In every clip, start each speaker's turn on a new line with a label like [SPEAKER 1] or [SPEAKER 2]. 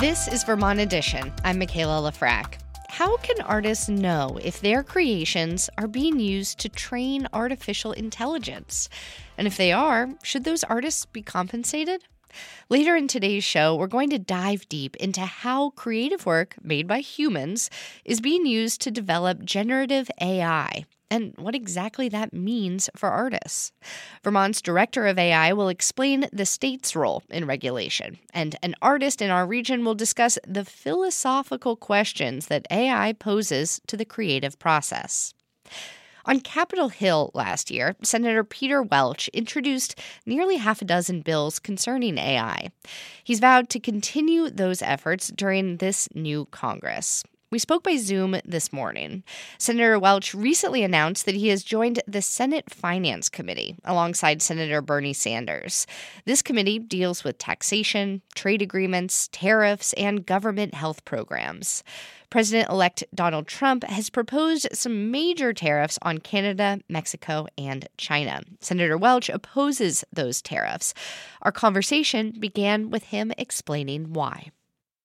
[SPEAKER 1] This is Vermont Edition. I'm Michaela Lafrac. How can artists know if their creations are being used to train artificial intelligence? And if they are, should those artists be compensated? Later in today's show, we're going to dive deep into how creative work made by humans is being used to develop generative AI and what exactly that means for artists. Vermont's director of AI will explain the state's role in regulation, and an artist in our region will discuss the philosophical questions that AI poses to the creative process. On Capitol Hill last year, Senator Peter Welch introduced nearly half a dozen bills concerning AI. He's vowed to continue those efforts during this new Congress. We spoke by Zoom this morning. Senator Welch recently announced that he has joined the Senate Finance Committee alongside Senator Bernie Sanders. This committee deals with taxation, trade agreements, tariffs, and government health programs. President-elect Donald Trump has proposed some major tariffs on Canada, Mexico, and China. Senator Welch opposes those tariffs. Our conversation began with him explaining why.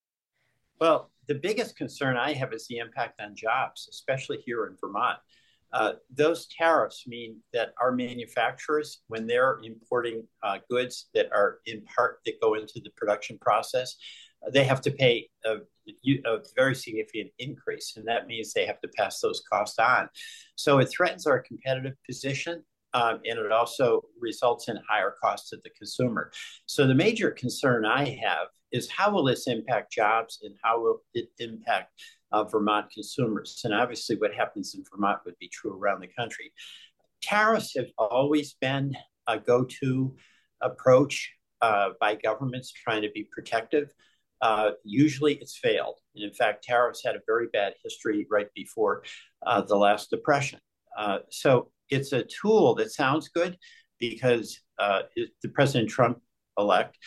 [SPEAKER 2] Well, the biggest concern I have is the impact on jobs, especially here in Vermont. Those tariffs mean that our manufacturers, when they're importing goods that are in part that go into the production process, they have to pay a very significant increase, and that means they have to pass those costs on. So it threatens our competitive position, and it also results in higher costs to the consumer. So the major concern I have is how will this impact jobs and how will it impact Vermont consumers? And obviously what happens in Vermont would be true around the country. Tariffs have always been a go-to approach by governments trying to be protective. Usually it's failed. And in fact, tariffs had a very bad history right before the last depression. So it's a tool that sounds good because the President Trump-elect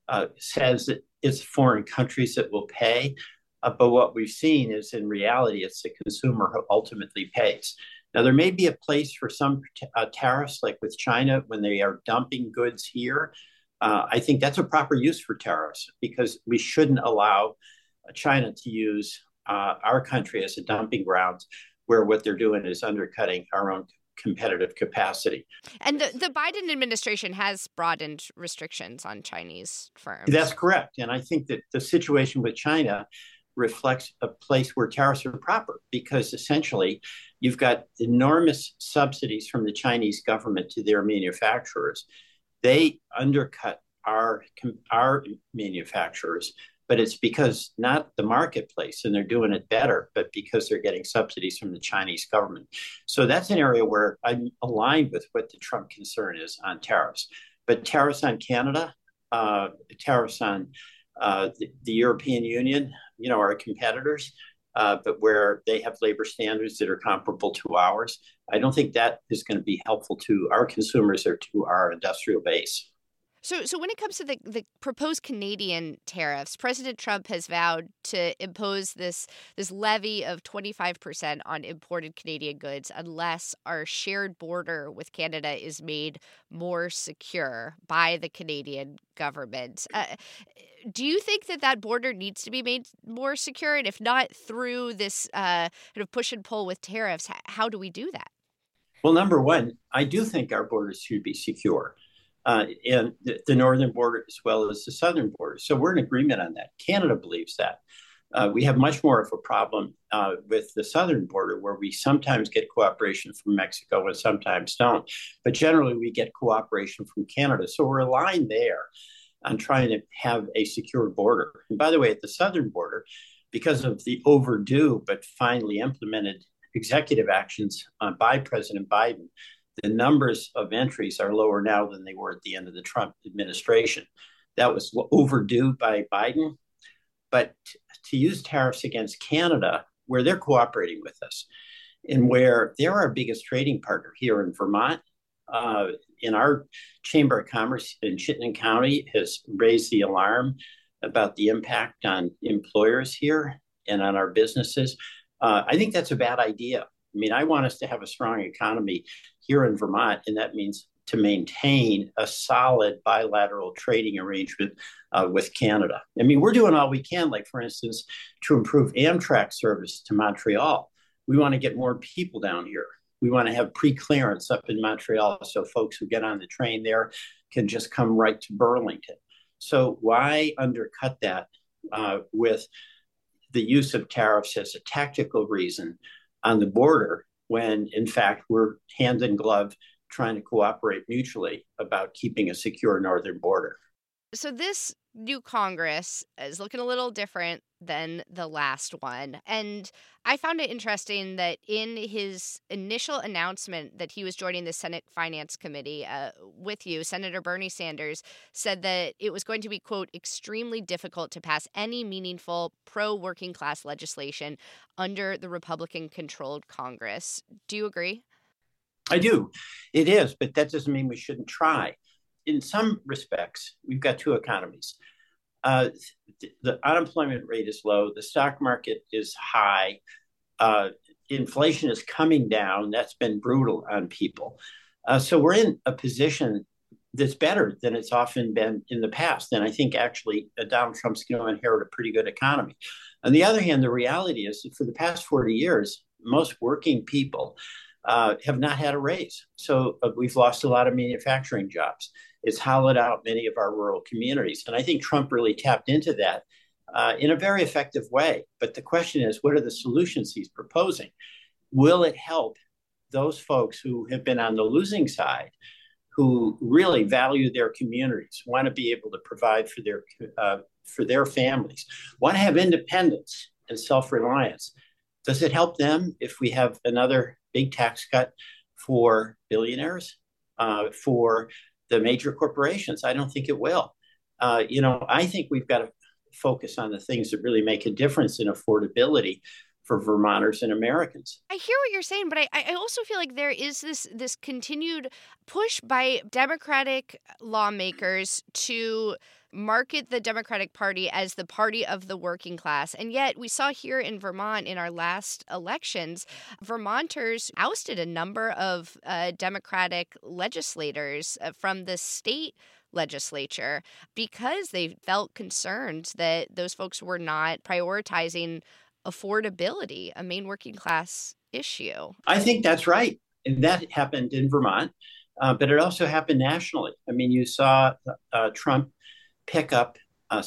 [SPEAKER 2] says that it's foreign countries that will pay. But what we've seen is in reality, it's the consumer who ultimately pays. Now, there may be a place for some tariffs, like with China, when they are dumping goods here. I think that's a proper use for tariffs because we shouldn't allow China to use our country as a dumping ground where what they're doing is undercutting our own competitive capacity.
[SPEAKER 1] And the Biden administration has broadened restrictions on Chinese firms.
[SPEAKER 2] That's correct. And I think that the situation with China reflects a place where tariffs are proper because essentially you've got enormous subsidies from the Chinese government to their manufacturers. They undercut our manufacturers, but it's because not the marketplace and they're doing it better, but because they're getting subsidies from the Chinese government. So that's an area where I'm aligned with what the Trump concern is on tariffs. But tariffs on Canada, tariffs on the European Union, are competitors, but where they have labor standards that are comparable to ours, I don't think that is going to be helpful to our consumers or to our industrial base.
[SPEAKER 1] So when it comes to the proposed Canadian tariffs, President Trump has vowed to impose this levy of 25% on imported Canadian goods unless our shared border with Canada is made more secure by the Canadian government. Do you think that border needs to be made more secure? And if not through this kind of push and pull with tariffs, how do we do that?
[SPEAKER 2] Well, number one, I do think our borders should be secure. And the northern border as well as the southern border. So we're in agreement on that. Canada believes that. We have much more of a problem with the southern border where we sometimes get cooperation from Mexico and sometimes don't. But generally, we get cooperation from Canada. So we're aligned there on trying to have a secure border. And by the way, at the southern border, because of the overdue but finally implemented executive actions by President Biden, the numbers of entries are lower now than they were at the end of the Trump administration. That was overdue by Biden. But to use tariffs against Canada, where they're cooperating with us, and where they're our biggest trading partner here in Vermont, in our Chamber of Commerce in Chittenden County has raised the alarm about the impact on employers here and on our businesses. I think that's a bad idea. I mean, I want us to have a strong economy here in Vermont, and that means to maintain a solid bilateral trading arrangement with Canada. I mean, we're doing all we can, like, for instance, to improve Amtrak service to Montreal. We want to get more people down here. We want to have pre-clearance up in Montreal so folks who get on the train there can just come right to Burlington. So why undercut that with the use of tariffs as a tactical reason on the border when, in fact, we're hand in glove trying to cooperate mutually about keeping a secure northern border?
[SPEAKER 1] So this new Congress is looking a little different than the last one. And I found it interesting that in his initial announcement that he was joining the Senate Finance Committee with you, Senator Bernie Sanders said that it was going to be, quote, extremely difficult to pass any meaningful pro-working class legislation under the Republican-controlled Congress. Do you agree?
[SPEAKER 2] I do. It is, but that doesn't mean we shouldn't try. In some respects, we've got two economies. The unemployment rate is low. The stock market is high. Inflation is coming down. That's been brutal on people. So we're in a position that's better than it's often been in the past. And I think actually Donald Trump's going to inherit a pretty good economy. On the other hand, the reality is that for the past 40 years, most working people have not had a raise. So we've lost a lot of manufacturing jobs. It's hollowed out many of our rural communities. And I think Trump really tapped into that in a very effective way. But the question is, what are the solutions he's proposing? Will it help those folks who have been on the losing side, who really value their communities, want to be able to provide for their families, want to have independence and self-reliance? Does it help them if we have another big tax cut for billionaires, for the major corporations? I don't think it will. I think we've got to focus on the things that really make a difference in affordability for Vermonters and Americans.
[SPEAKER 1] I hear what you're saying, but I also feel like there is this continued push by Democratic lawmakers to market the Democratic Party as the party of the working class. And yet we saw here in Vermont in our last elections, Vermonters ousted a number of Democratic legislators from the state legislature because they felt concerned that those folks were not prioritizing affordability, a main working class issue.
[SPEAKER 2] I think that's right. And that happened in Vermont, but it also happened nationally. I mean, you saw Trump pick up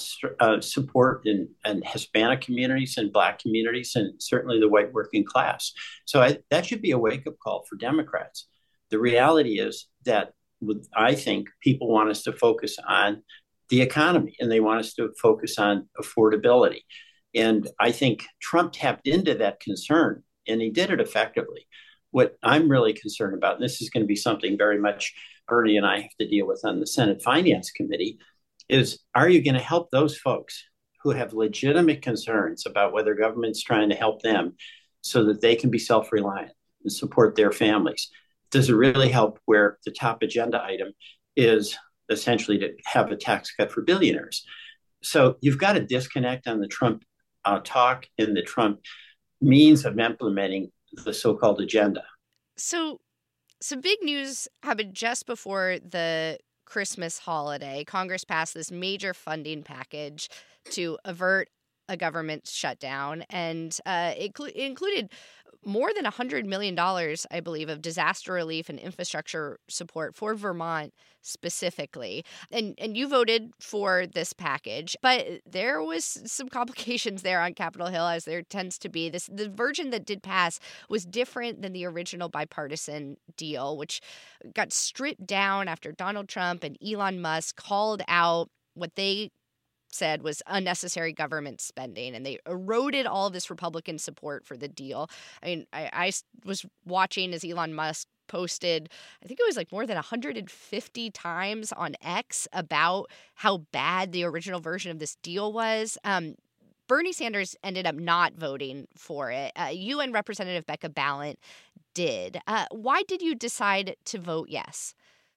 [SPEAKER 2] support in Hispanic communities and Black communities, and certainly the white working class. So that should be a wake-up call for Democrats. The reality is that I think people want us to focus on the economy, and they want us to focus on affordability. And I think Trump tapped into that concern, and he did it effectively. What I'm really concerned about, and this is going to be something very much Bernie and I have to deal with on the Senate Finance Committee, is are you going to help those folks who have legitimate concerns about whether government's trying to help them so that they can be self-reliant and support their families? Does it really help where the top agenda item is essentially to have a tax cut for billionaires? So you've got a disconnect on the Trump talk and the Trump means of implementing the so-called agenda.
[SPEAKER 1] So some big news happened just before the Christmas holiday. Congress passed this major funding package to avert a government shutdown, and it included more than $100 million, I believe, of disaster relief and infrastructure support for Vermont specifically. And you voted for this package, but there was some complications there on Capitol Hill, as there tends to be. The version that did pass was different than the original bipartisan deal, which got stripped down after Donald Trump and Elon Musk called out what they said was unnecessary government spending, and they eroded all of this Republican support for the deal. I mean, I was watching as Elon Musk posted, I think it was like more than 150 times on X about how bad the original version of this deal was. Bernie Sanders ended up not voting for it. You and Representative Becca Balint did. Why did you decide to vote yes?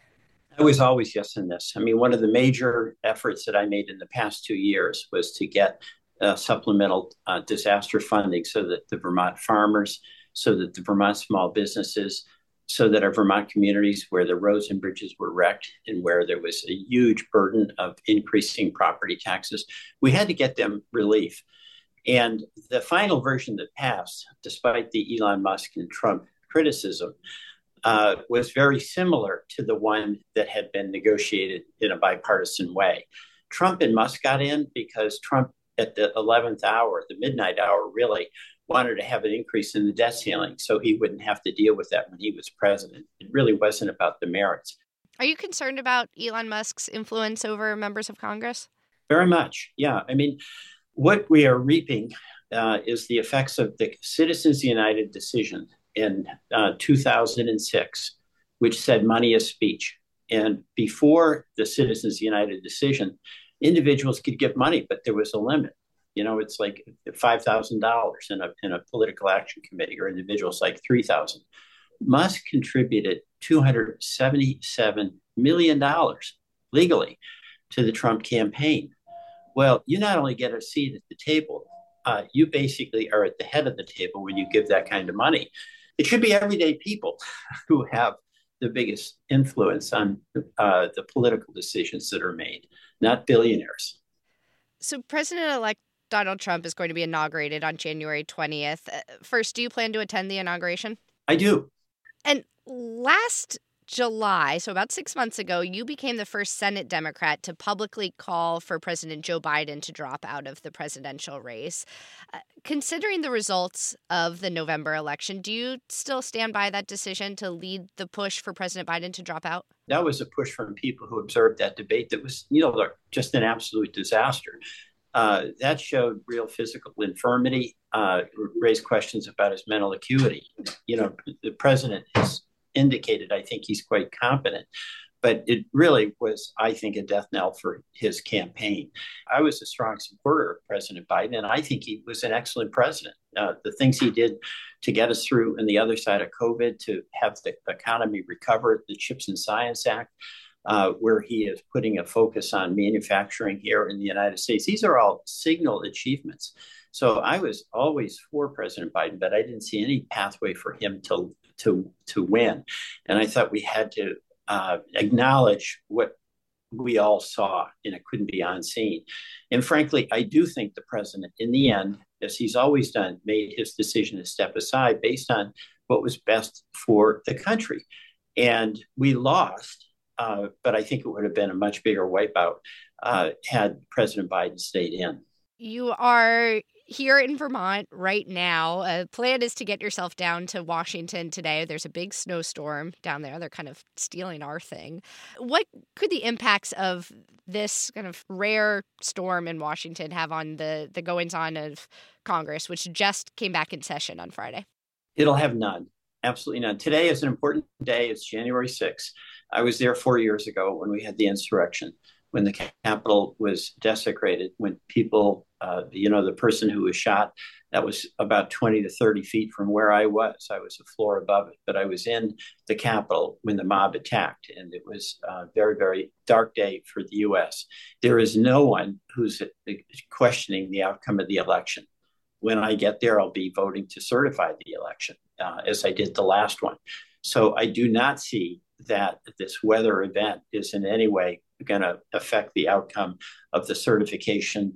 [SPEAKER 2] I was always yes in this. I mean, one of the major efforts that I made in the past 2 years was to get supplemental disaster funding so that the Vermont farmers, so that the Vermont small businesses, so that our Vermont communities where the roads and bridges were wrecked and where there was a huge burden of increasing property taxes, we had to get them relief. And the final version that passed, despite the Elon Musk and Trump criticism, was very similar to the one that had been negotiated in a bipartisan way. Trump and Musk got in because Trump, at the 11th hour, the midnight hour, really wanted to have an increase in the debt ceiling so he wouldn't have to deal with that when he was president. It really wasn't about the merits.
[SPEAKER 1] Are you concerned about Elon Musk's influence over members of Congress?
[SPEAKER 2] Very much, yeah. I mean, what we are reaping is the effects of the Citizens United decision in 2006, which said money is speech. And before the Citizens United decision, individuals could give money, but there was a limit. You know, it's like $5,000 in a political action committee, or individuals like $3,000. Musk contributed $277 million legally to the Trump campaign. Well, you not only get a seat at the table, you basically are at the head of the table when you give that kind of money. It should be everyday people who have the biggest influence on the political decisions that are made, not billionaires.
[SPEAKER 1] So President-elect Donald Trump is going to be inaugurated on January 20th. First, do you plan to attend the inauguration?
[SPEAKER 2] I do.
[SPEAKER 1] And last July, so about 6 months ago, you became the first Senate Democrat to publicly call for President Joe Biden to drop out of the presidential race. Considering the results of the November election, do you still stand by that decision to lead the push for President Biden to drop out?
[SPEAKER 2] That was a push from people who observed that debate that was, just an absolute disaster. That showed real physical infirmity, raised questions about his mental acuity. The president has indicated, I think he's quite competent, but it really was, I think, a death knell for his campaign. I was a strong supporter of President Biden, and I think he was an excellent president. The things he did to get us through on the other side of COVID, to have the economy recover, the CHIPS and Science Act, where he is putting a focus on manufacturing here in the United States. These are all signal achievements. So I was always for President Biden, but I didn't see any pathway for him to win. And I thought we had to acknowledge what we all saw, and it couldn't be unseen. And frankly, I do think the president, in the end, as he's always done, made his decision to step aside based on what was best for the country. And we lost, but I think it would have been a much bigger wipeout had President Biden stayed in.
[SPEAKER 1] You are here in Vermont right now. Plan is to get yourself down to Washington today. There's a big snowstorm down there. They're kind of stealing our thing. What could the impacts of this kind of rare storm in Washington have on the goings-on of Congress, which just came back in session on Friday?
[SPEAKER 2] It'll have none. Absolutely none. Today is an important day. It's January 6th. I was there 4 years ago when we had the insurrection, when the Capitol was desecrated, when people, the person who was shot, that was about 20 to 30 feet from where I was. I was a floor above it, but I was in the Capitol when the mob attacked, and it was a very, very dark day for the U.S. There is no one who's questioning the outcome of the election. When I get there, I'll be voting to certify the election, as I did the last one. So I do not see that this weather event is in any way going to affect the outcome of the certification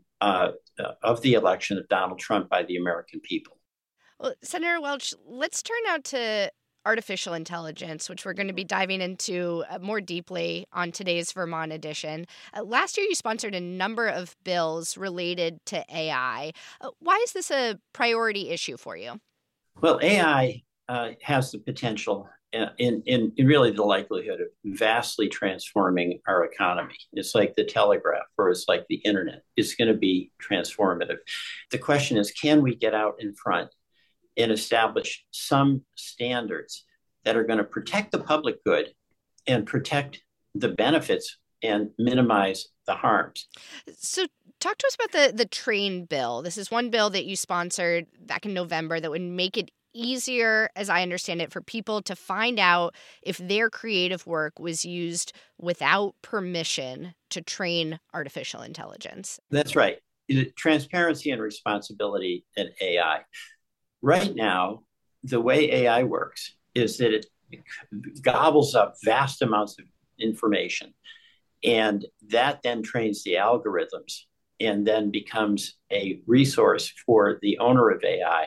[SPEAKER 2] of the election of Donald Trump by the American people.
[SPEAKER 1] Well, Senator Welch, let's turn now to artificial intelligence, which we're going to be diving into more deeply on today's Vermont edition. Last year, you sponsored a number of bills related to AI. Why is this a priority issue for you?
[SPEAKER 2] Well, AI has the potential in really the likelihood of vastly transforming our economy. It's like the telegraph, or it's like the internet. It's going to be transformative. The question is, can we get out in front and establish some standards that are going to protect the public good and protect the benefits and minimize the harms?
[SPEAKER 1] So talk to us about the train bill. This is one bill that you sponsored back in November that would make it easier, as I understand it, for people to find out if their creative work was used without permission to train artificial intelligence.
[SPEAKER 2] That's right. Transparency and responsibility in AI. Right now, the way AI works is that gobbles up vast amounts of information. And that then trains the algorithms and then becomes a resource for the owner of AI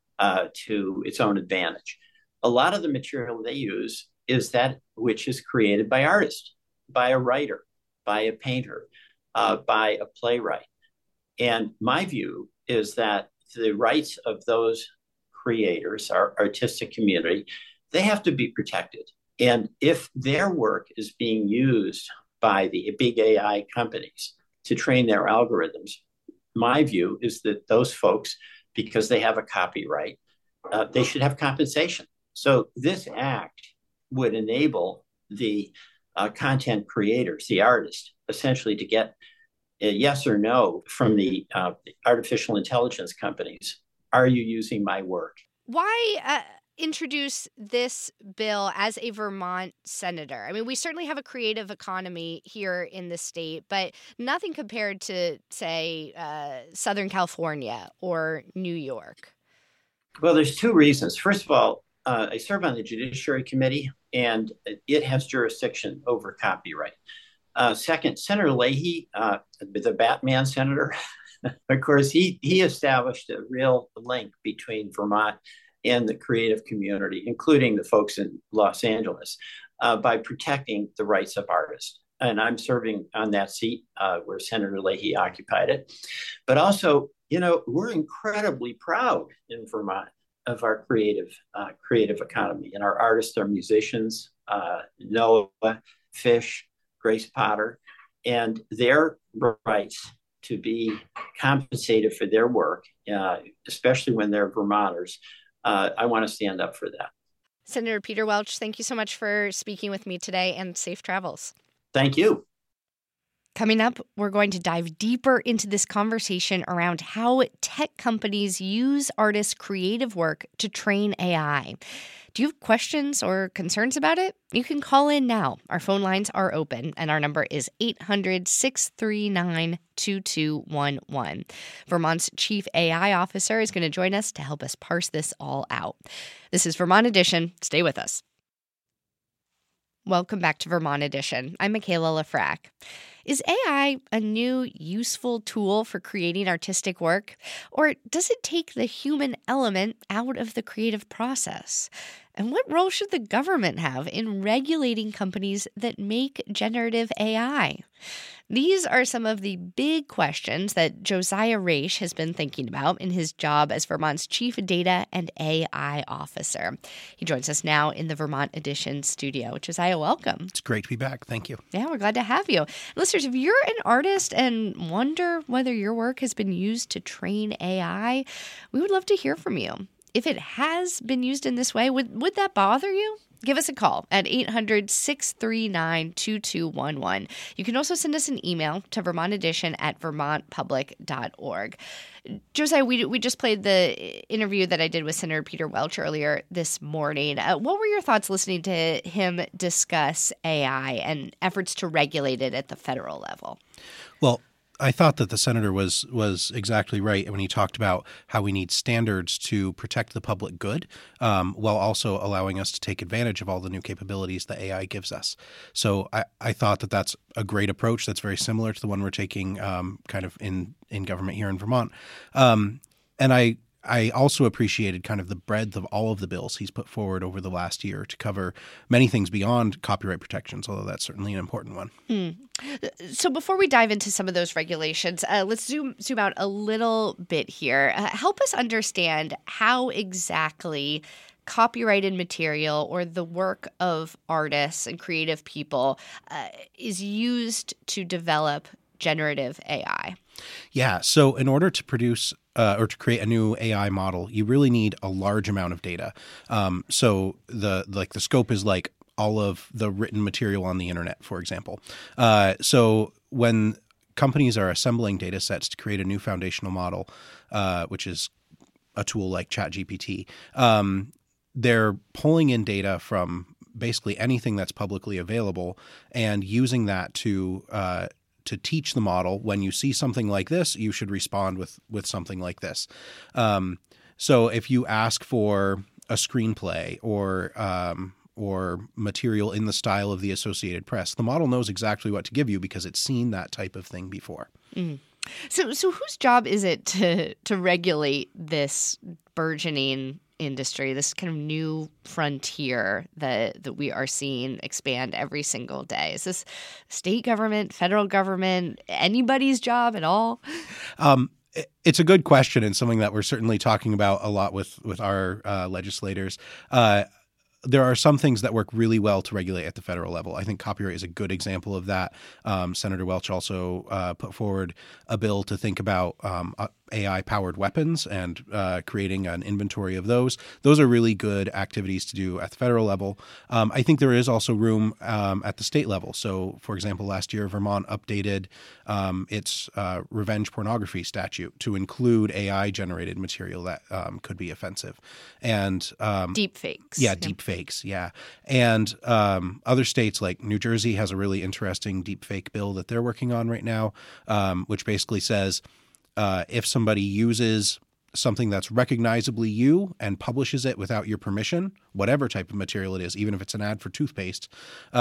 [SPEAKER 2] to its own advantage. A lot of the material they use is that which is created by artists, by a writer, by a painter, by a playwright. And my view is that the rights of those creators, our artistic community, they have to be protected. And if their work is being used by the big AI companies to train their algorithms, my view is that those folks, because they have a copyright, they should have compensation. So this act would enable the content creators, the artists, essentially to get a yes or no from the artificial intelligence companies. Are you using my work?
[SPEAKER 1] Why introduce this bill as a Vermont senator? I mean, we certainly have a creative economy here in the state, but nothing compared to, say, Southern California or New York.
[SPEAKER 2] Well, there's two reasons. First of all, I serve on the Judiciary Committee, and it has jurisdiction over copyright. Second, Senator Leahy, the Batman senator, of course, he established a real link between Vermont and the creative community, including the folks in Los Angeles, by protecting the rights of artists. And I'm serving on that seat where Senator Leahy occupied it. But also, we're incredibly proud in Vermont of our creative economy and our artists, our musicians, Noah, Fish, Grace Potter, and their rights to be compensated for their work, especially when they're Vermonters. I want to stand up for that.
[SPEAKER 1] Senator Peter Welch, thank you so much for speaking with me today, and safe travels.
[SPEAKER 2] Thank you.
[SPEAKER 1] Coming up, we're going to dive deeper into this conversation around how tech companies use artists' creative work to train AI. Do you have questions or concerns about it? You can call in now. Our phone lines are open, and our number is 800-639-2211. Vermont's Chief AI Officer is going to join us to help us parse this all out. This is Vermont Edition. Stay with us. Welcome back to Vermont Edition. I'm Michaela Lafrac. Is AI a new, useful tool for creating artistic work? Or does it take the human element out of the creative process? And what role should the government have in regulating companies that make generative AI? These are some of the big questions that Josiah Raish has been thinking about in his job as Vermont's Chief Data and AI Officer. He joins us now in the Vermont Edition studio. Josiah, welcome.
[SPEAKER 3] It's great to be back. Thank you.
[SPEAKER 1] Yeah, we're glad to have you. Listeners, if you're an artist and wonder whether your work has been used to train AI, we would love to hear from you. If it has been used in this way, would that bother you? Give us a call at 800-639-2211. You can also send us an email to vermontedition@vermontpublic.org. Josiah, we just played the interview that I did with Senator Peter Welch earlier this morning. What were your thoughts listening to him discuss AI and efforts to regulate it at the federal level?
[SPEAKER 3] Well, I thought that the senator was exactly right when he talked about how we need standards to protect the public good, while also allowing us to take advantage of all the new capabilities that AI gives us. So I thought that that's a great approach that's very similar to the one we're taking kind of in government here in Vermont. And I also appreciated kind of the breadth of all of the bills he's put forward over the last year to cover many things beyond copyright protections, although that's certainly an important one.
[SPEAKER 1] So before we dive into some of those regulations, let's zoom out a little bit here. Help us understand how exactly copyrighted material or the work of artists and creative people is used to develop generative AI.
[SPEAKER 3] Yeah. So in order to produce or to create a new AI model, you really need a large amount of data. So the scope is like all of the written material on the internet, for example. So when companies are assembling data sets to create a new foundational model, which is a tool like ChatGPT, they're pulling in data from basically anything that's publicly available and using that to teach the model, when you see something like this, you should respond with something like this. So if you ask for a screenplay or or material in the style of the Associated Press. The model knows exactly what to give you because it's seen that type of thing before.
[SPEAKER 1] So whose job is it to regulate this burgeoning industry, this kind of new frontier that we are seeing expand every single day? Is this state government, federal government, anybody's job at all?
[SPEAKER 3] It's a good question, and something that we're certainly talking about a lot with our legislators. There are some things that work really well to regulate at the federal level. I think copyright is a good example of that. Senator Welch also put forward a bill to think about AI-powered weapons and creating an inventory of those. Those are really good activities to do at the federal level. I think there is also room at the state level. So, for example, last year, Vermont updated its revenge pornography statute to include AI-generated material that could be offensive. And
[SPEAKER 1] deep fakes.
[SPEAKER 3] Yeah, deep fakes, yeah. And other states like New Jersey has a really interesting deep fake bill that they're working on right now, which basically says if somebody uses something that's recognizably you and publishes it without your permission, whatever type of material it is, even if it's an ad for toothpaste,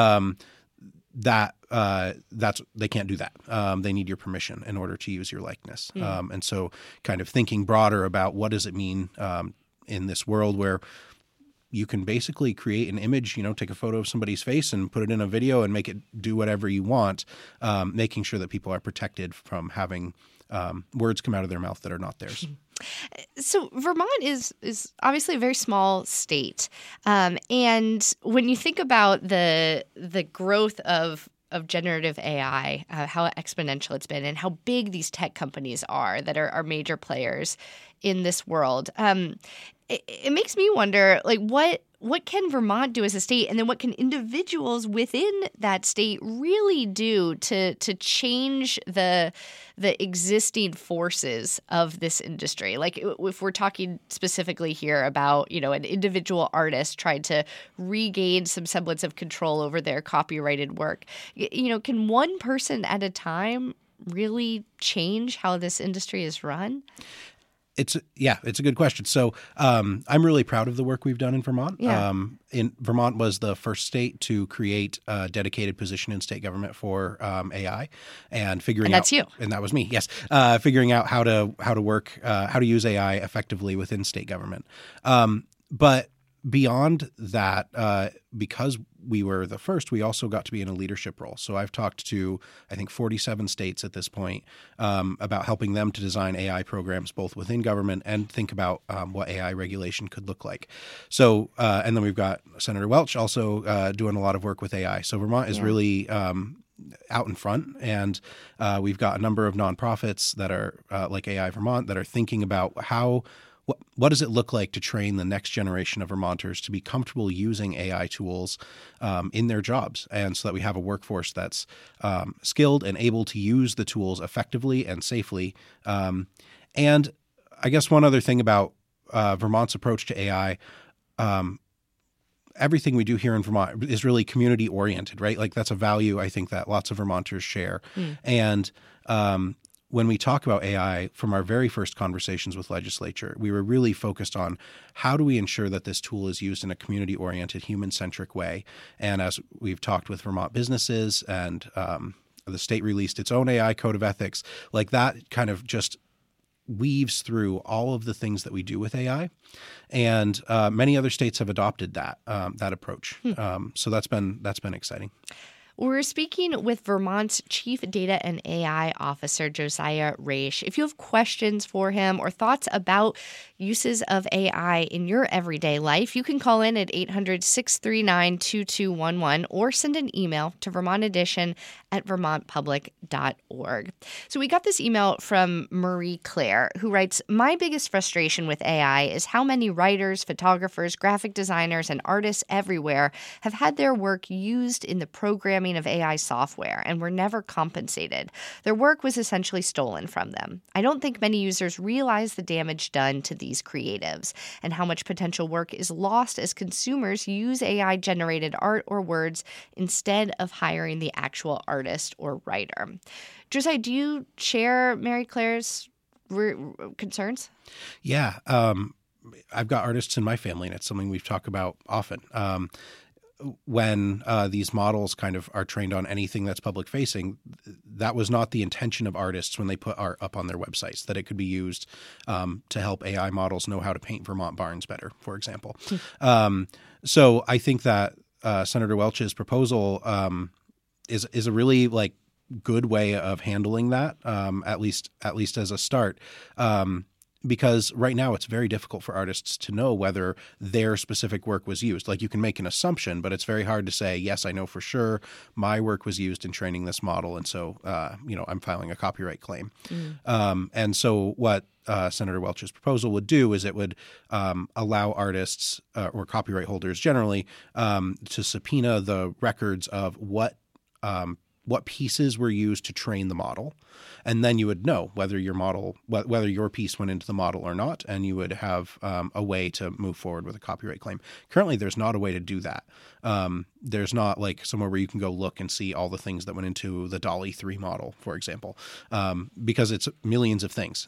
[SPEAKER 3] that's they can't do that. They need your permission in order to use your likeness. And so kind of thinking broader about what does it mean in this world where you can basically create an image, take a photo of somebody's face and put it in a video and make it do whatever you want, making sure that people are protected from having words come out of their mouth that are not theirs.
[SPEAKER 1] So Vermont is obviously a very small state. And when you think about the growth of generative AI, how exponential it's been and how big these tech companies are that are major players in this world, it makes me wonder, like, what can Vermont do as a state, and then what can individuals within that state really do to change the existing forces of this industry? Like, if we're talking specifically here about, an individual artist trying to regain some semblance of control over their copyrighted work, can one person at a time really change how this industry is run?
[SPEAKER 3] It's a good question. So I'm really proud of the work we've done in Vermont.
[SPEAKER 1] Yeah.
[SPEAKER 3] Vermont was the first state to create a dedicated position in state government for AI, and figuring
[SPEAKER 1] that's
[SPEAKER 3] out,
[SPEAKER 1] you.
[SPEAKER 3] And that was me. Yes, figuring out how to work, how to use AI effectively within state government. But beyond that, because we were the first, we also got to be in a leadership role. So I've talked to, I think, 47 states at this point about helping them to design AI programs both within government and think about what AI regulation could look like. So, and then we've got Senator Welch also doing a lot of work with AI. So Vermont is really out in front, and we've got a number of nonprofits that are like AI Vermont that are thinking about what does it look like to train the next generation of Vermonters to be comfortable using AI tools in their jobs, and so that we have a workforce that's skilled and able to use the tools effectively and safely. And I guess one other thing about Vermont's approach to AI, everything we do here in Vermont is really community oriented, right? Like, that's a value I think that lots of Vermonters share. And when we talk about AI, from our very first conversations with legislature, we were really focused on how do we ensure that this tool is used in a community-oriented, human-centric way. And as we've talked with Vermont businesses, and the state released its own AI code of ethics, like, that kind of just weaves through all of the things that we do with AI. And many other states have adopted that approach. So that's been exciting.
[SPEAKER 1] We're speaking with Vermont's Chief Data and AI Officer, Josiah Raish. If you have questions for him or thoughts about uses of AI in your everyday life, you can call in at 800-639-2211 or send an email to vermontedition@vermontpublic.org. So we got this email from Marie Claire, who writes, "My biggest frustration with AI is how many writers, photographers, graphic designers, and artists everywhere have had their work used in the programming of AI software and were never compensated. Their work was essentially stolen from them. I don't think many users realize the damage done to these creatives and how much potential work is lost as consumers use AI-generated art or words instead of hiring the actual artist or writer." Josiah, do you share Mary Claire's concerns?
[SPEAKER 3] Yeah. I've got artists in my family, and it's something we've talked about often. when these models kind of are trained on anything that's public facing, that was not the intention of artists when they put art up on their websites, that it could be used to help AI models know how to paint Vermont barns better, for example. So I think that Senator Welch's proposal is a really like good way of handling that, at least as a start. Because right now it's very difficult for artists to know whether their specific work was used. Like you can make an assumption, but it's very hard to say, yes, I know for sure my work was used in training this model. And so, I'm filing a copyright claim. And so what Senator Welch's proposal would do is it would allow artists or copyright holders generally to subpoena the records of what pieces were used to train the model. And then you would know whether your piece went into the model or not, and you would have a way to move forward with a copyright claim. Currently, there's not a way to do that. There's not like somewhere where you can go look and see all the things that went into the DALL-E 3 model, for example, because it's millions of things.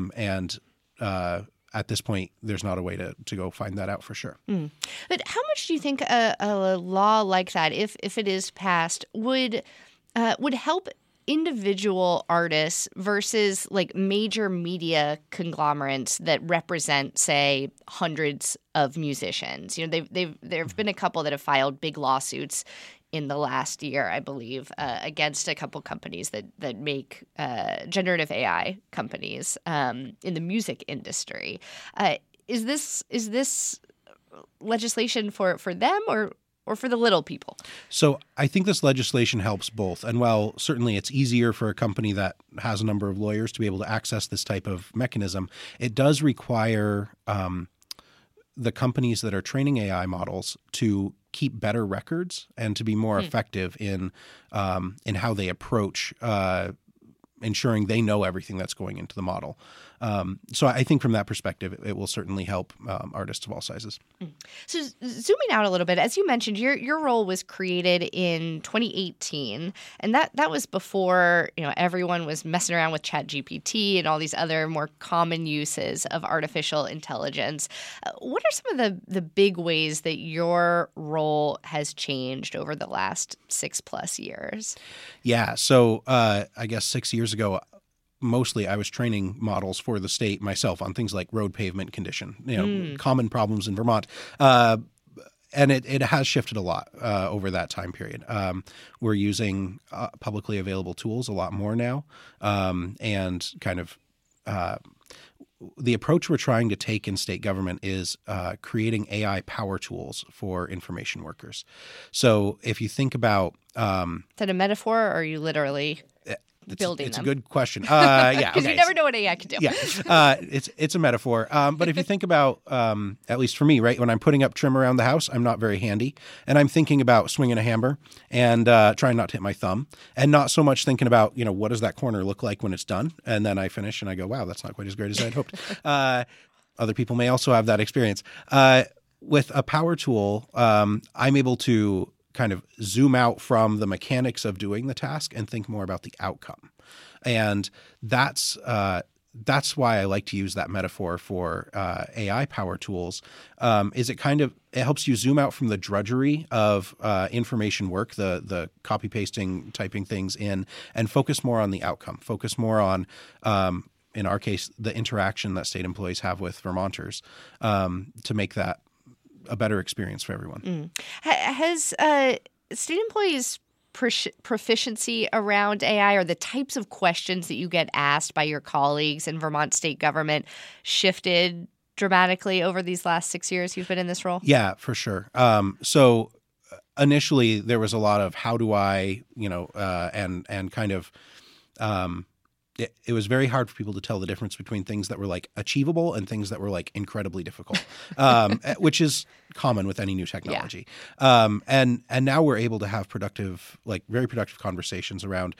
[SPEAKER 3] At this point, there's not a way to go find that out for sure.
[SPEAKER 1] But how much do you think a law like that, if it is passed, would help individual artists versus like major media conglomerates that represent, say, hundreds of musicians? There have been a couple that have filed big lawsuits in the last year, I believe, against a couple companies that make generative AI companies in the music industry. Is this legislation for them or for the little people?
[SPEAKER 3] So I think this legislation helps both. And while certainly it's easier for a company that has a number of lawyers to be able to access this type of mechanism, it does require the companies that are training AI models to keep better records and to be more effective in how they approach ensuring they know everything that's going into the model. So I think from that perspective, it will certainly help artists of all sizes.
[SPEAKER 1] So zooming out a little bit, as you mentioned, your role was created in 2018, and that was before everyone was messing around with ChatGPT and all these other more common uses of artificial intelligence. What are some of the big ways that your role has changed over the last 6+ years?
[SPEAKER 3] Yeah, so I guess 6 years ago, mostly I was training models for the state myself on things like road pavement condition, common problems in Vermont. And it has shifted a lot over that time period. We're using publicly available tools a lot more now. And kind of the approach we're trying to take in state government is creating AI power tools for information workers. So if you think about...
[SPEAKER 1] Is that a metaphor, or are you literally... building
[SPEAKER 3] it's
[SPEAKER 1] them?
[SPEAKER 3] A good question. Yeah,
[SPEAKER 1] because you never know what AI can do.
[SPEAKER 3] Yeah, it's a metaphor. But if you think about, at least for me, right, when I'm putting up trim around the house, I'm not very handy, and I'm thinking about swinging a hammer and trying not to hit my thumb, and not so much thinking about what does that corner look like when it's done, and then I finish and I go, wow, that's not quite as great as I'd hoped. Other people may also have that experience. With a power tool, I'm able to kind of zoom out from the mechanics of doing the task and think more about the outcome. And that's why I like to use that metaphor for AI power tools, is it helps you zoom out from the drudgery of information work, the copy pasting, typing things in, and focus more on the outcome, focus more on, in our case, the interaction that state employees have with Vermonters, to make that a better experience for everyone.
[SPEAKER 1] Has state employees' proficiency around AI, or the types of questions that you get asked by your colleagues in Vermont state government, shifted dramatically over these last 6 years you've been in this role?
[SPEAKER 3] Yeah, for sure. So initially there was a lot of how do I, and kind of it was very hard for people to tell the difference between things that were like achievable and things that were like incredibly difficult, which is common with any new technology. Yeah. And now we're able to have very productive conversations around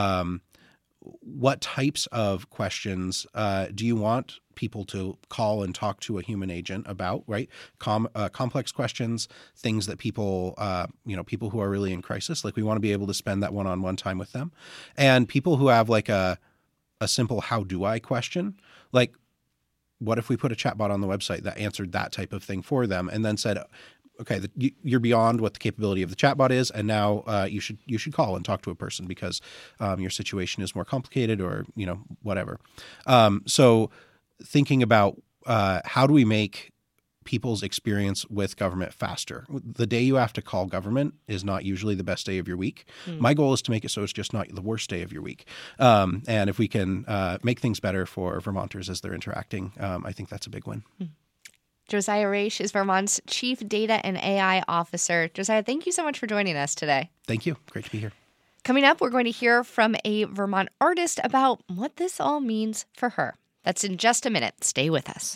[SPEAKER 3] what types of questions do you want people to call and talk to a human agent about, right? Complex questions, things that people, people who are really in crisis, like we want to be able to spend that one-on-one time with them. And people who have like a simple how do I question, like what if we put a chatbot on the website that answered that type of thing for them and then said, okay, you're beyond what the capability of the chatbot is, and now you should call and talk to a person because your situation is more complicated, or whatever. So thinking about how do we make people's experience with government faster? The day you have to call government is not usually the best day of your week. My goal is to make it so it's just not the worst day of your week. And if we can make things better for Vermonters as they're interacting, I think that's a big win.
[SPEAKER 1] Josiah Raish is Vermont's Chief Data and AI Officer. Josiah, thank you so much for joining us today.
[SPEAKER 3] Thank you. Great to be here.
[SPEAKER 1] Coming up, we're going to hear from a Vermont artist about what this all means for her. That's in just a minute. Stay with us.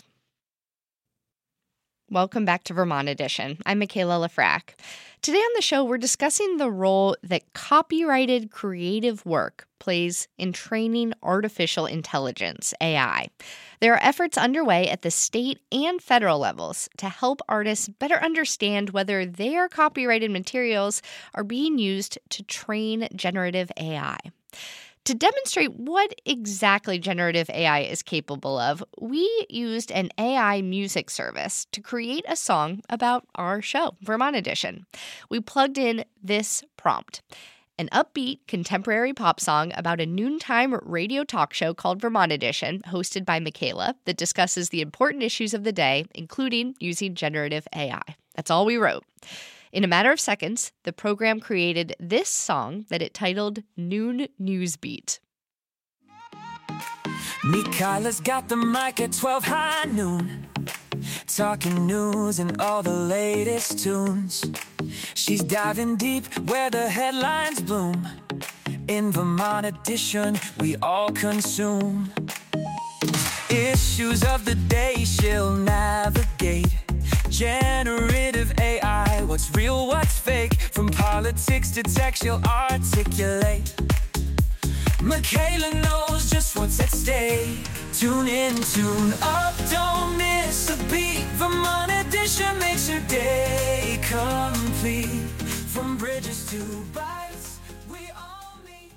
[SPEAKER 1] Welcome back to Vermont Edition. I'm Michaela Lafrac. Today on the show, we're discussing the role that copyrighted creative work plays in training artificial intelligence, AI. There are efforts underway at the state and federal levels to help artists better understand whether their copyrighted materials are being used to train generative AI. To demonstrate what exactly generative AI is capable of, we used an AI music service to create a song about our show, Vermont Edition. We plugged in this prompt: an upbeat contemporary pop song about a noontime radio talk show called Vermont Edition, hosted by Michaela, that discusses the important issues of the day, including using generative AI. That's all we wrote. In a matter of seconds, the program created this song that it titled Noon News Beat.
[SPEAKER 4] Michaela's got the mic at 12 high noon, talking news and all the latest tunes. She's diving deep where the headlines bloom. In Vermont Edition, we all consume issues of the day. She'll navigate generative AI, what's real, what's fake. From politics to tech, she'll articulate. Michaela knows just what's at stake. Tune in, tune up, don't miss a beat. Vermont Edition makes your day complete. From bridges to bites, we all meet.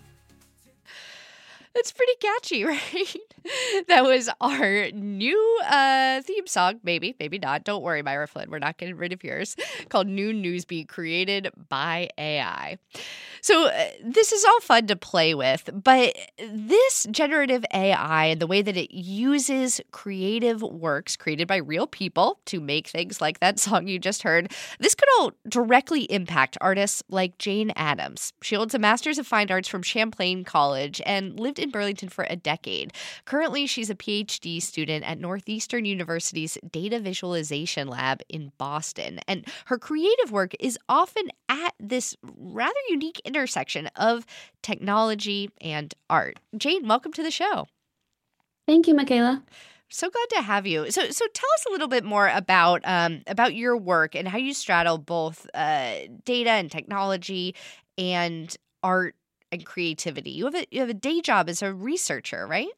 [SPEAKER 1] It's pretty catchy, right? That was our new theme song. Maybe not. Don't worry, Myra Flynn. We're not getting rid of yours. Called Noon Newsbeat, created by AI. So this is all fun to play with, but this generative AI and the way that it uses creative works created by real people to make things like that song you just heard, this could all directly impact artists like Jane Addams. She holds a Master's of Fine Arts from Champlain College and lived in Burlington for a decade. Currently, she's a PhD student at Northeastern University's Data Visualization Lab in Boston, and her creative work is often at this rather unique intersection of technology and art. Jane, welcome to the show.
[SPEAKER 5] Thank you, Michaela.
[SPEAKER 1] So glad to have you. So tell us a little bit more about your work and how you straddle both data and technology and art and creativity. You have a day job as a researcher, right?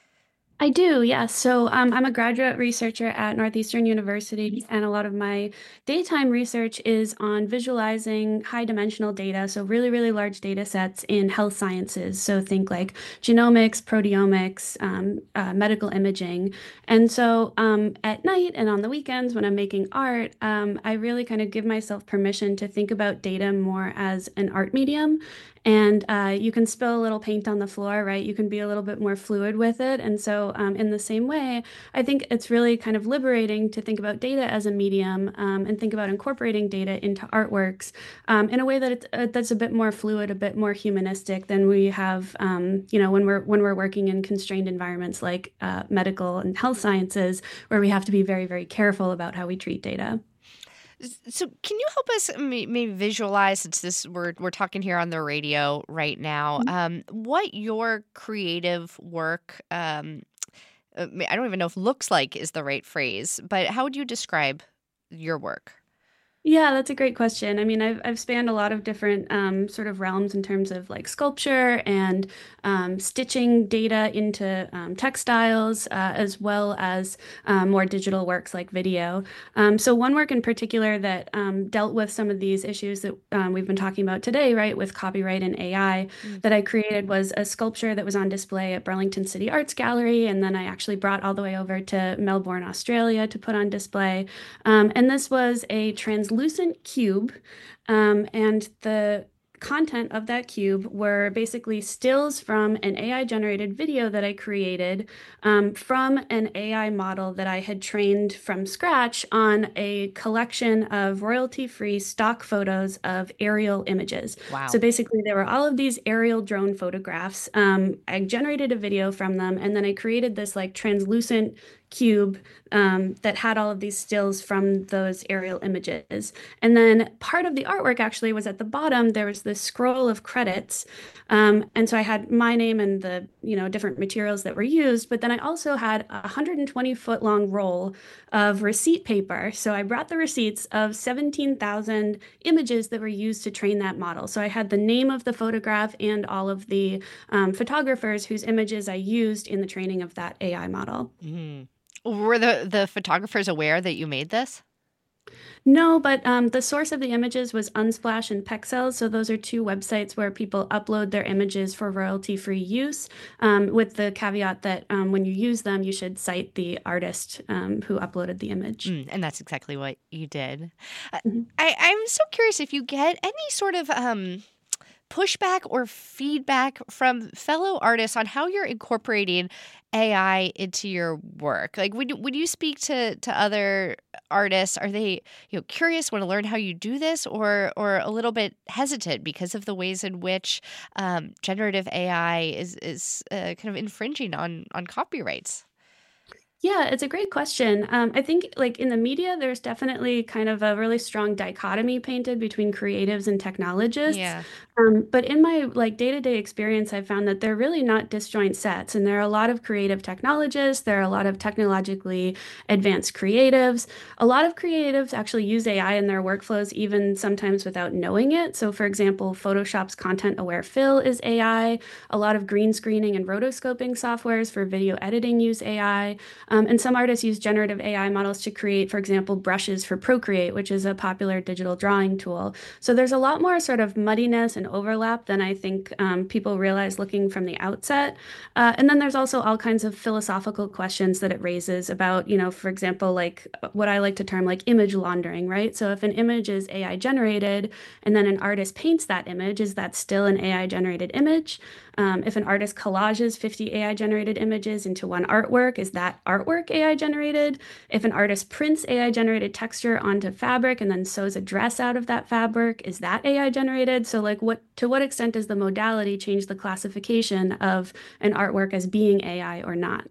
[SPEAKER 5] I do, yes. So I'm a graduate researcher at Northeastern University, and a lot of my daytime research is on visualizing high-dimensional data, so really, really large data sets in health sciences. So think like genomics, proteomics, medical imaging. And so at night and on the weekends when I'm making art, I really kind of give myself permission to think about data more as an art medium. And you can spill a little paint on the floor, right? You can be a little bit more fluid with it. And so in the same way, I think it's really kind of liberating to think about data as a medium and think about incorporating data into artworks in a way that that's a bit more fluid, a bit more humanistic than we have, when we're working in constrained environments like medical and health sciences, where we have to be very, very careful about how we treat data.
[SPEAKER 1] So can you help us maybe visualize, since we're talking here on the radio right now, what your creative work, I don't even know if looks like is the right phrase, but how would you describe your work?
[SPEAKER 5] Yeah, that's a great question. I mean, I've spanned a lot of different sort of realms in terms of like sculpture and stitching data into textiles, as well as more digital works like video. So one work in particular that dealt with some of these issues that we've been talking about today, right, with copyright and AI, that I created was a sculpture that was on display at Burlington City Arts Gallery, and then I actually brought all the way over to Melbourne, Australia to put on display. And this was a translation translucent cube, and the content of that cube were basically stills from an AI-generated video that I created from an AI model that I had trained from scratch on a collection of royalty-free stock photos of aerial images.
[SPEAKER 1] Wow.
[SPEAKER 5] So basically, there were all of these aerial drone photographs. I generated a video from them, and then I created this like translucent cube that had all of these stills from those aerial images. And then part of the artwork actually was at the bottom, there was this scroll of credits. And so I had my name and the, different materials that were used, but then I also had a 120-foot long roll of receipt paper. So I brought the receipts of 17,000 images that were used to train that model. So I had the name of the photograph and all of the photographers whose images I used in the training of that AI model.
[SPEAKER 1] Mm-hmm. Were the photographers aware that you made this?
[SPEAKER 5] No, but the source of the images was Unsplash and Pexels. So those are two websites where people upload their images for royalty-free use, with the caveat that when you use them, you should cite the artist who uploaded the image.
[SPEAKER 1] And that's exactly what you did.
[SPEAKER 5] Mm-hmm.
[SPEAKER 1] I'm so curious if you get any sort of pushback or feedback from fellow artists on how you're incorporating AI into your work. Like when you speak to other artists, are they curious, want to learn how you do this, or a little bit hesitant because of the ways in which generative AI is kind of infringing on copyrights?
[SPEAKER 5] Yeah, it's a great question. I think like in the media, there's definitely kind of a really strong dichotomy painted between creatives and technologists.
[SPEAKER 1] Yeah.
[SPEAKER 5] But in my like day-to-day experience, I've found that they're really not disjoint sets. And there are a lot of creative technologists. There are a lot of technologically advanced creatives. A lot of creatives actually use AI in their workflows, even sometimes without knowing it. So for example, Photoshop's content-aware fill is AI. A lot of green screening and rotoscoping softwares for video editing use AI. And some artists use generative AI models to create, for example, brushes for Procreate, which is a popular digital drawing tool. So there's a lot more sort of muddiness and overlap than I think people realize looking from the outset. And then there's also all kinds of philosophical questions that it raises about, for example, like what I like to term like image laundering, right? So if an image is AI generated and then an artist paints that image, is that still an AI generated image? If an artist collages 50 AI generated images into one artwork, is that artwork AI generated? If an artist prints AI generated texture onto fabric and then sews a dress out of that fabric, is that AI generated? So like to what extent does the modality change the classification of an artwork as being AI or not?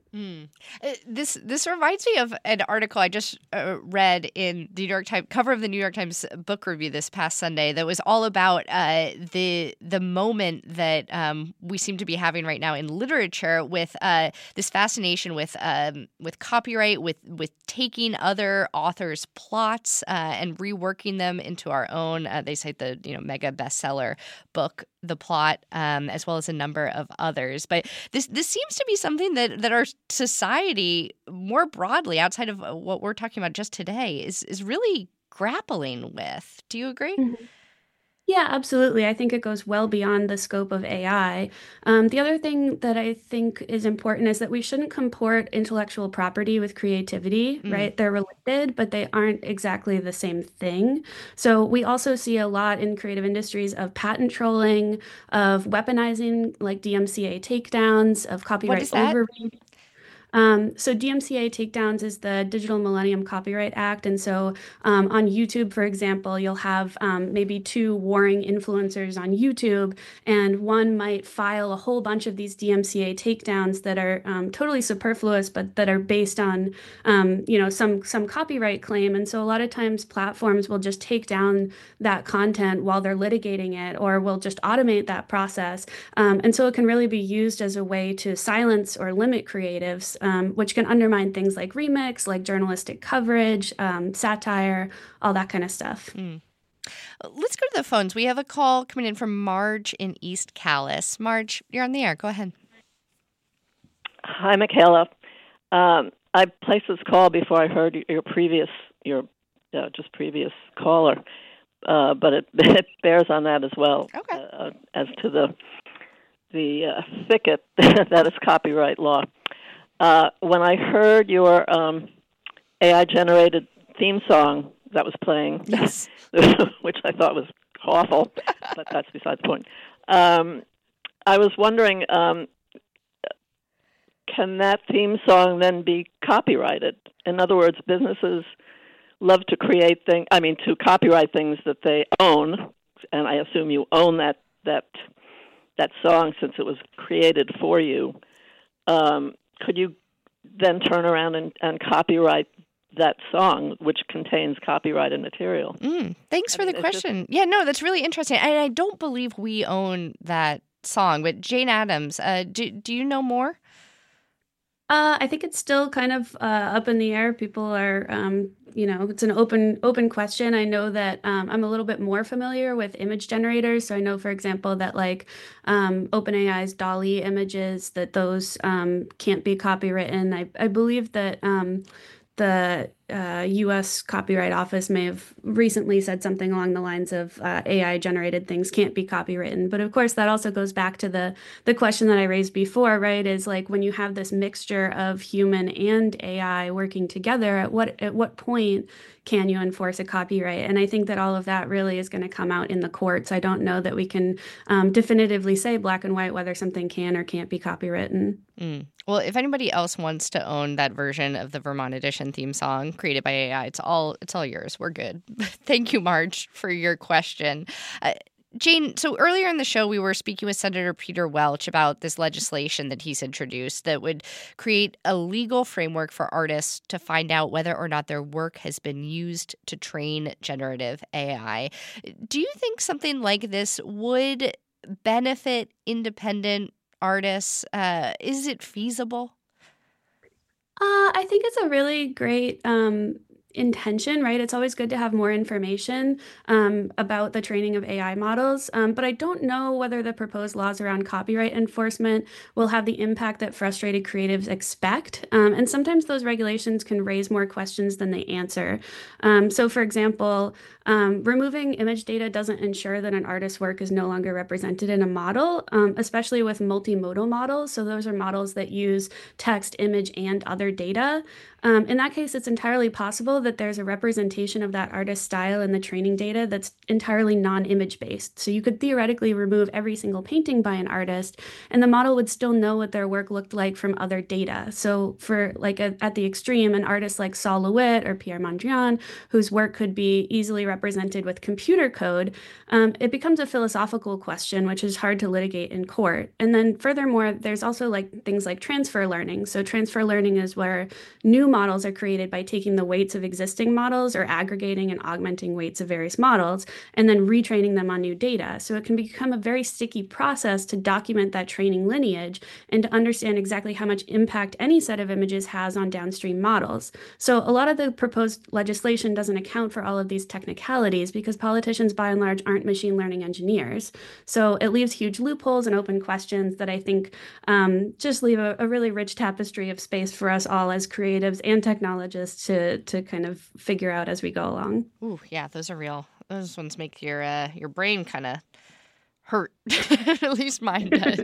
[SPEAKER 1] This reminds me of an article I just read in the New York Times, cover of the New York Times book review this past Sunday, that was all about the moment that we seem to be having right now in literature with this fascination with copyright, with taking other authors' plots and reworking them into our own. They cite the mega bestseller book The Plot, as well as a number of others. But this seems to be something that our society more broadly, outside of what we're talking about just today, is really grappling with. Do you agree?
[SPEAKER 5] Mm-hmm. Yeah, absolutely. I think it goes well beyond the scope of AI. The other thing that I think is important is that we shouldn't comport intellectual property with creativity, right? They're related, but they aren't exactly the same thing. So we also see a lot in creative industries of patent trolling, of weaponizing like DMCA takedowns, of copyright overreach. So DMCA takedowns is the Digital Millennium Copyright Act. And so on YouTube, for example, you'll have maybe two warring influencers on YouTube, and one might file a whole bunch of these DMCA takedowns that are totally superfluous, but that are based on, some copyright claim. And so a lot of times platforms will just take down that content while they're litigating it, or will just automate that process. And so it can really be used as a way to silence or limit creatives, which can undermine things like remix, like journalistic coverage, satire, all that kind of stuff.
[SPEAKER 1] Let's go to the phones. We have a call coming in from Marge in East Calais. Marge, you're on the air. Go ahead.
[SPEAKER 6] Hi, Michaela. I placed this call before I heard your previous caller, but it bears on that as well.
[SPEAKER 1] Okay.
[SPEAKER 6] As to the thicket that is copyright law. When I heard your AI-generated theme song that was playing,
[SPEAKER 1] Yes.
[SPEAKER 6] which I thought was awful, but that's beside the point. I was wondering, can that theme song then be copyrighted? In other words, businesses love to to copyright things that they own, and I assume you own that song since it was created for you. Could you then turn around and copyright that song, which contains copyrighted material?
[SPEAKER 1] Thanks for the question. Yeah, no, that's really interesting. And I don't believe we own that song, but Jane Addams, do you know more?
[SPEAKER 5] I think it's still kind of up in the air. People are, it's an open question. I know that I'm a little bit more familiar with image generators. So I know, for example, that like OpenAI's DALL-E images, that those can't be copywritten. I believe that the U.S. Copyright Office may have recently said something along the lines of AI-generated things can't be copywritten. But of course, that also goes back to the question that I raised before, right? Is like when you have this mixture of human and AI working together, at what point can you enforce a copyright? And I think that all of that really is going to come out in the courts. I don't know that we can definitively say black and white whether something can or can't be copywritten.
[SPEAKER 1] Well, if anybody else wants to own that version of the Vermont Edition theme song created by AI, it's all yours. We're good. Thank you, Marge, for your question. Jane, so earlier in the show, we were speaking with Senator Peter Welch about this legislation that he's introduced that would create a legal framework for artists to find out whether or not their work has been used to train generative AI. Do you think something like this would benefit independent artists? Is it feasible?
[SPEAKER 5] I think it's a really great intention, right? It's always good to have more information about the training of AI models, but I don't know whether the proposed laws around copyright enforcement will have the impact that frustrated creatives expect. And sometimes those regulations can raise more questions than they answer. So, for example, removing image data doesn't ensure that an artist's work is no longer represented in a model, especially with multimodal models. So those are models that use text, image, and other data. In that case, it's entirely possible that there's a representation of that artist's style in the training data that's entirely non-image based. So you could theoretically remove every single painting by an artist, and the model would still know what their work looked like from other data. So for like at the extreme, an artist like Sol LeWitt or Pierre Mondrian, whose work could be easily represented with computer code, it becomes a philosophical question, which is hard to litigate in court. And then furthermore, there's also like things like transfer learning. So transfer learning is where new models are created by taking the weights of existing models or aggregating and augmenting weights of various models and then retraining them on new data. So it can become a very sticky process to document that training lineage and to understand exactly how much impact any set of images has on downstream models. So a lot of the proposed legislation doesn't account for all of these technicalities because politicians by and large aren't machine learning engineers. So it leaves huge loopholes and open questions that I think just leave a really rich tapestry of space for us all as creatives and technologists to kind of figure out as we go along.
[SPEAKER 1] Ooh, yeah, those are real. Those ones make your brain kind of hurt. At least mine does.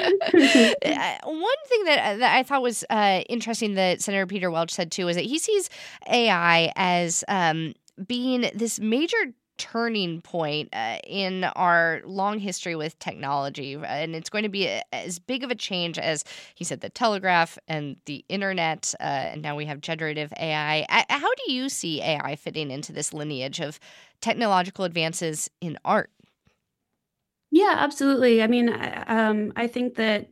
[SPEAKER 1] One thing that I thought was interesting that Senator Peter Welch said too is that he sees AI as being this major turning point in our long history with technology. And it's going to be as big of a change as, he said, the telegraph and the internet. And now we have generative AI. How do you see AI fitting into this lineage of technological advances in art?
[SPEAKER 5] Yeah, absolutely. I mean, I think that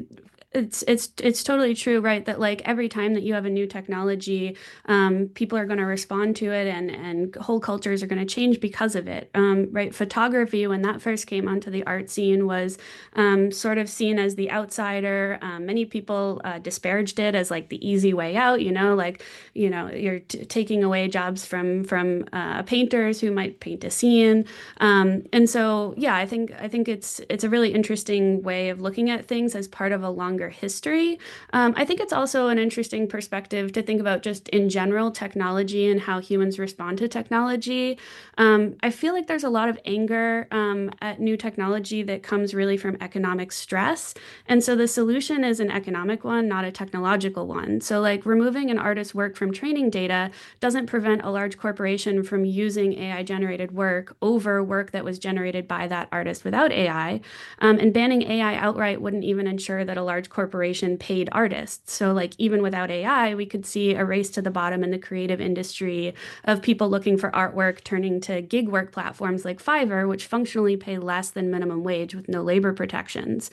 [SPEAKER 5] it's totally true, right? That like every time that you have a new technology, people are going to respond to it, and whole cultures are going to change because of it, right? Photography, when that first came onto the art scene, was sort of seen as the outsider. Many people disparaged it as like the easy way out, you're taking away jobs from painters who might paint a scene, and so yeah, I think it's a really interesting way of looking at things as part of a longer longer history. I think it's also an interesting perspective to think about just in general technology and how humans respond to technology. I feel like there's a lot of anger at new technology that comes really from economic stress. And so the solution is an economic one, not a technological one. So like removing an artist's work from training data doesn't prevent a large corporation from using AI generated work over work that was generated by that artist without AI. And banning AI outright wouldn't even ensure that a large corporation paid artists. So like even without AI, we could see a race to the bottom in the creative industry of people looking for artwork turning to gig work platforms like Fiverr, which functionally pay less than minimum wage with no labor protections.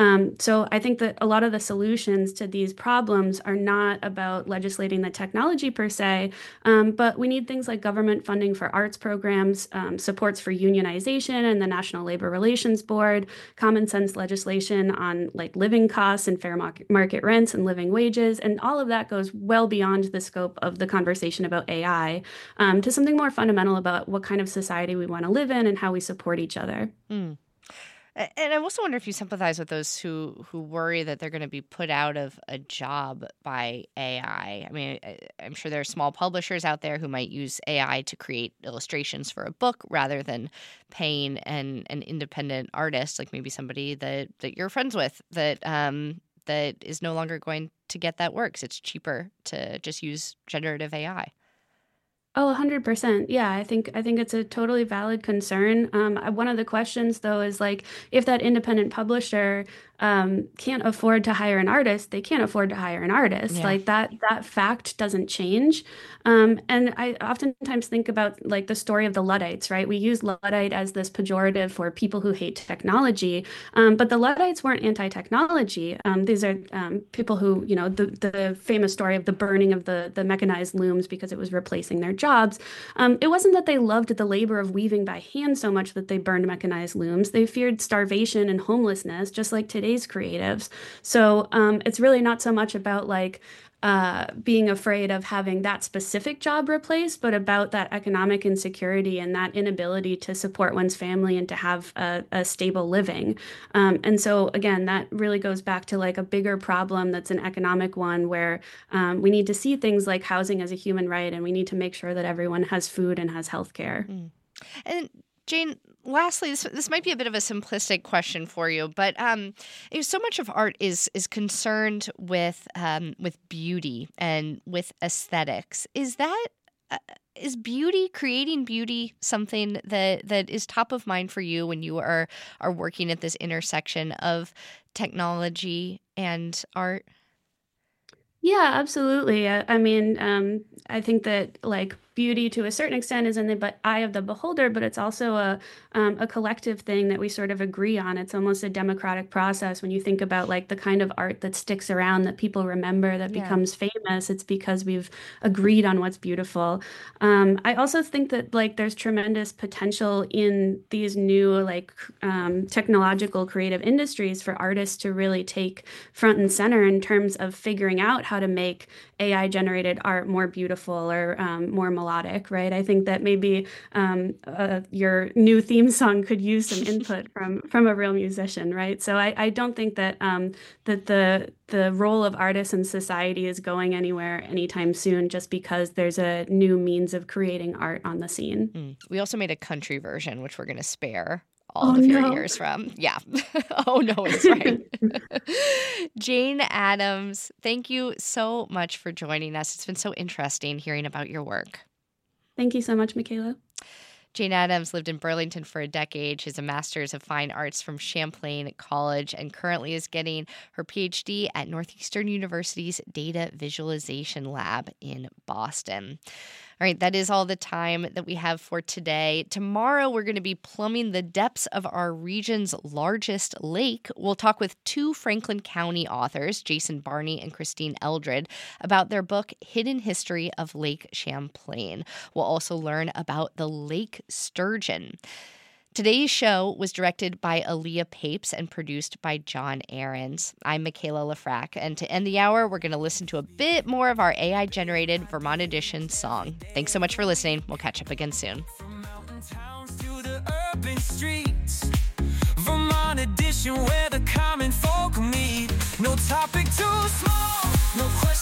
[SPEAKER 5] So I think that a lot of the solutions to these problems are not about legislating the technology per se, but we need things like government funding for arts programs, supports for unionization and the National Labor Relations Board, common sense legislation on like living costs and fair market rents and living wages. And all of that goes well beyond the scope of the conversation about AI, to something more fundamental about what kind of society we want to live in and how we support each other.
[SPEAKER 1] Mm. And I also wonder if you sympathize with those who worry that they're going to be put out of a job by AI. I mean, I'm sure there are small publishers out there who might use AI to create illustrations for a book rather than paying an independent artist, like maybe somebody that you're friends with, that is no longer going to get that work because it's cheaper to just use generative AI.
[SPEAKER 5] Oh, 100%. Yeah, I think it's a totally valid concern. One of the questions, though, is like if that independent publisher can't afford to hire an artist, they can't afford to hire an artist.
[SPEAKER 1] Yeah.
[SPEAKER 5] Like that fact doesn't change. And I oftentimes think about like the story of the Luddites, right? We use Luddite as this pejorative for people who hate technology, but the Luddites weren't anti-technology. These are people who, you know, the famous story of the burning of the mechanized looms because it was replacing their jobs. It wasn't that they loved the labor of weaving by hand so much that they burned mechanized looms. They feared starvation and homelessness, just like today's creatives. So it's really not so much about like being afraid of having that specific job replaced, but about that economic insecurity and that inability to support one's family and to have a stable living. And so again, that really goes back to like a bigger problem that's an economic one where we need to see things like housing as a human right, and we need to make sure that everyone has food and has healthcare.
[SPEAKER 1] Mm. And Jane, lastly, this might be a bit of a simplistic question for you, but so much of art is concerned with beauty and with aesthetics. Is beauty, creating beauty, something that is top of mind for you when you are working at this intersection of technology and art?
[SPEAKER 5] Yeah, absolutely. I mean, I think that like beauty to a certain extent is in the eye of the beholder, but it's also a collective thing that we sort of agree on. It's almost a democratic process when you think about like the kind of art that sticks around, that people remember, that becomes famous. It's because we've agreed on what's beautiful. I also think that like there's tremendous potential in these new like technological creative industries for artists to really take front and center in terms of figuring out how to make AI generated art more beautiful or more melodic, right? I think that maybe your new theme song could use some input from a real musician, right? So I don't think that that the role of artists in society is going anywhere anytime soon just because there's a new means of creating art on the scene.
[SPEAKER 1] We also made a country version, which we're going to spare all of your ears from. Yeah. Oh, no, it's right. Jane Adams, thank you so much for joining us. It's been so interesting hearing about your work.
[SPEAKER 5] Thank you so much, Michaela.
[SPEAKER 1] Jane Adams lived in Burlington for a decade. She has a Master's of Fine Arts from Champlain College and currently is getting her PhD at Northeastern University's Data Visualization Lab in Boston. All right, that is all the time that we have for today. Tomorrow, we're going to be plumbing the depths of our region's largest lake. We'll talk with two Franklin County authors, Jason Barney and Christine Eldred, about their book, Hidden History of Lake Champlain. We'll also learn about the lake sturgeon. Today's show was directed by Aaliyah Papes and produced by John Ahrens. I'm Michaela Lafrac, and to end the hour, we're going to listen to a bit more of our AI-generated Vermont Edition song. Thanks so much for listening. We'll catch up again soon. From mountain towns to the urban streets, Vermont Edition, where the common folk meet.
[SPEAKER 4] No topic too small, no question